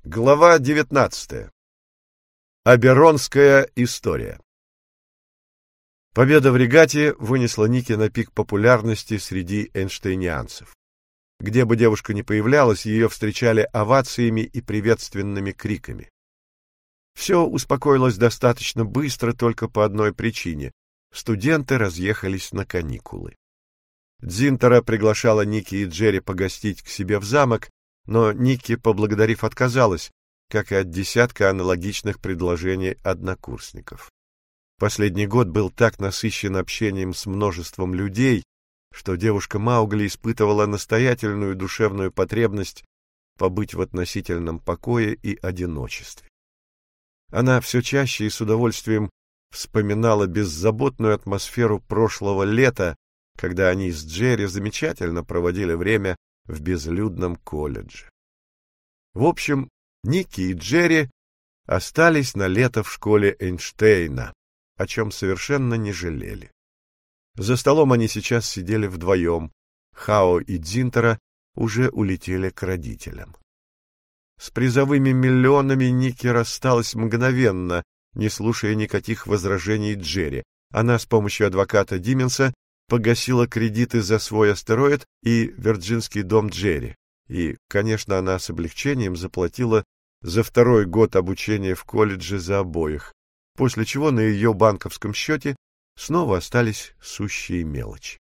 Глава 19. Оберонская история. Победа в регате вынесла Ники на пик популярности среди эйнштейнианцев. Где бы девушка ни появлялась, ее встречали овациями и приветственными криками. Все успокоилось достаточно быстро только по одной причине — студенты разъехались на каникулы. Дзинтера приглашала Ники и Джерри погостить к себе в замок, но Ники, поблагодарив, отказалась, как и от десятка аналогичных предложений однокурсников. Последний год был так насыщен общением с множеством людей, что девушка Маугли испытывала настоятельную душевную потребность побыть в относительном покое и одиночестве. Она все чаще и с удовольствием вспоминала беззаботную атмосферу прошлого лета, когда они с Джерри замечательно проводили время в безлюдном колледже. В общем, Ники и Джерри остались на лето в школе Эйнштейна, о чем совершенно не жалели. За столом они сейчас сидели вдвоем. Хао и Дзинтера уже улетели к родителям. С призовыми миллионами Ники рассталась мгновенно, не слушая никаких возражений Джерри. Она с помощью адвоката Дименса погасила кредиты за свой астероид и Вирджинский дом Джерри. И, конечно, она с облегчением заплатила за второй год обучения в колледже за обоих, после чего на ее банковском счете снова остались сущие мелочи.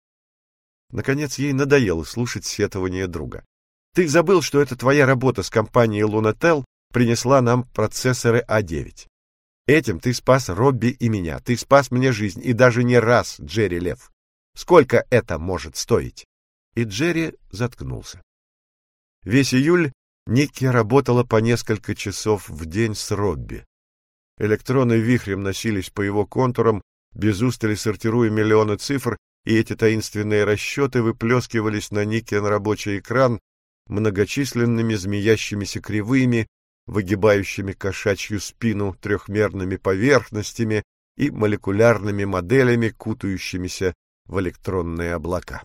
Наконец, ей надоело слушать сетования друга. «Ты забыл, что это твоя работа с компанией Лунател принесла нам процессоры А9. Этим ты спас Робби и меня, ты спас мне жизнь, и даже не раз, Джерри Лев. Сколько это может стоить?» И Джерри заткнулся. Весь июль Ники работала по несколько часов в день с Робби. Электроны вихрем носились по его контурам, без устали сортируя миллионы цифр, и эти таинственные расчеты выплескивались на Никин рабочий экран многочисленными змеящимися кривыми, выгибающими кошачью спину трехмерными поверхностями и молекулярными моделями, кутающимися в электронные облака.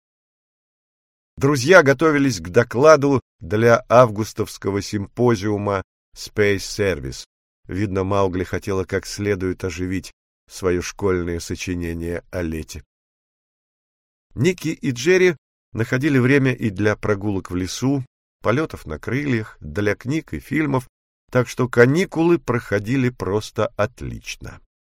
Друзья готовились к докладу для августовского симпозиума Space Service. Видно, Маугли хотела как следует оживить свое школьное сочинение о лете. Ники и Джерри находили время и для прогулок в лесу, полетов на крыльях, для книг и фильмов, так что каникулы проходили просто отлично.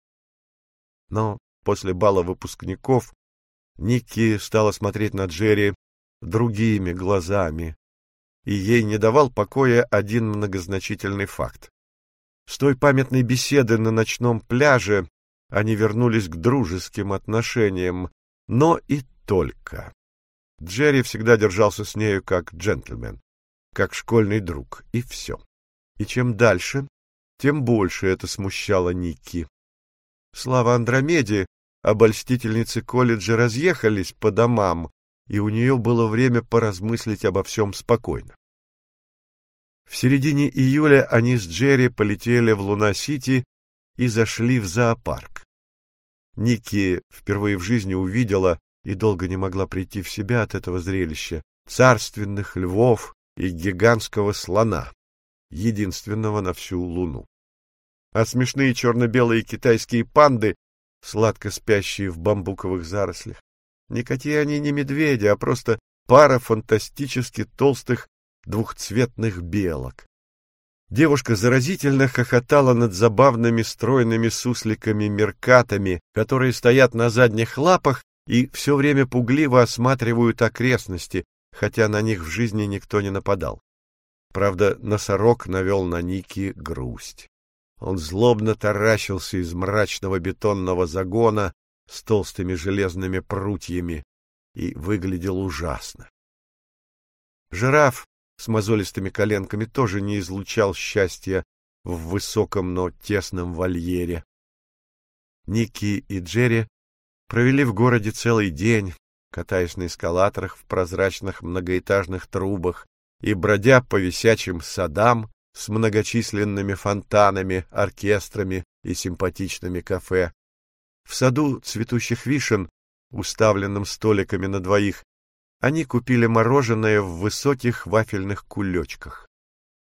Но после бала выпускников Ники стала смотреть на Джерри другими глазами, и ей не давал покоя один многозначительный факт. С той памятной беседы на ночном пляже они вернулись к дружеским отношениям, но и только. Джерри всегда держался с нею как джентльмен, как школьный друг, и все. И чем дальше, тем больше это смущало Ники. Слава Андромеде, обольстительницы колледжа разъехались по домам, и у нее было время поразмыслить обо всем спокойно. В середине июля они с Джерри полетели в Луна-Сити и зашли в зоопарк. Ники впервые в жизни увидела и долго не могла прийти в себя от этого зрелища царственных львов и гигантского слона, единственного на всю Луну. А смешные черно-белые китайские панды, сладко спящие в бамбуковых зарослях, никакие они не медведи, а просто пара фантастически толстых двухцветных белок. Девушка заразительно хохотала над забавными стройными сусликами-меркатами, которые стоят на задних лапах и все время пугливо осматривают окрестности, хотя на них в жизни никто не нападал. Правда, носорог навел на Ники грусть. Он злобно таращился из мрачного бетонного загона с толстыми железными прутьями и выглядел ужасно. Жираф с мозолистыми коленками тоже не излучал счастья в высоком, но тесном вольере. Ники и Джерри провели в городе целый день, катаясь на эскалаторах в прозрачных многоэтажных трубах и бродя по висячим садам с многочисленными фонтанами, оркестрами и симпатичными кафе. В саду цветущих вишен, уставленном столиками на двоих, они купили мороженое в высоких вафельных кулечках.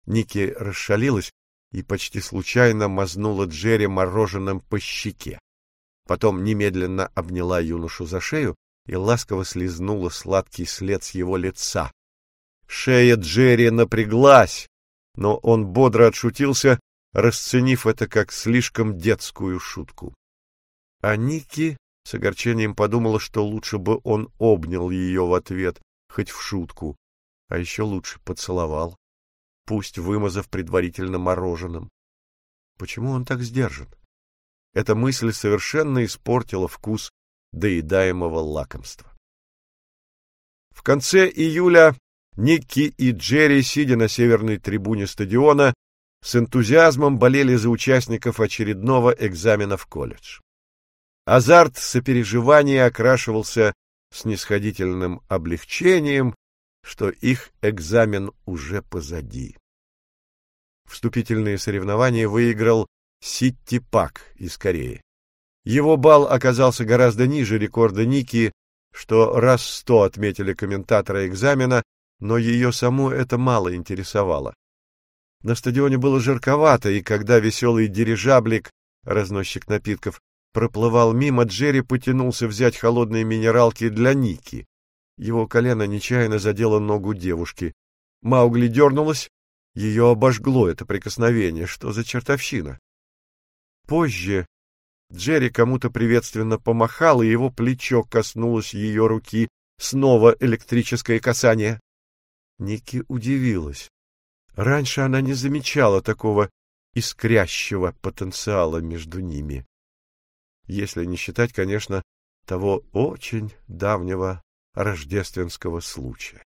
Ники расшалилась и почти случайно мазнула Джерри мороженым по щеке. Потом немедленно обняла юношу за шею и ласково слизнула сладкий след с его лица. Шея Джерри напряглась, но он бодро отшутился, расценив это как слишком детскую шутку. А Ники с огорчением подумала, что лучше бы он обнял ее в ответ, хоть в шутку, а еще лучше поцеловал, пусть вымазав предварительно мороженым. Почему он так сдержан? Эта мысль совершенно испортила вкус доедаемого лакомства. В конце июля Ники и Джерри, сидя на северной трибуне стадиона, с энтузиазмом болели за участников очередного экзамена в колледж. Азарт сопереживания окрашивался снисходительным облегчением, что их экзамен уже позади. Вступительные соревнования выиграл Ситти Пак из Кореи. Его балл оказался гораздо ниже рекорда Ники, что раз 100 отметили комментаторы экзамена, но ее саму это мало интересовало. На стадионе было жарковато, и когда веселый дирижаблик, разносчик напитков, проплывал мимо, Джерри потянулся взять холодные минералки для Ники. Его колено нечаянно задело ногу девушки. Маугли дернулась, ее обожгло это прикосновение. Что за чертовщина? Позже Джерри кому-то приветственно помахал, и его плечо коснулось ее руки. Снова электрическое касание. Ники удивилась. Раньше она не замечала такого искрящего потенциала между ними. Если не считать, конечно, того очень давнего рождественского случая.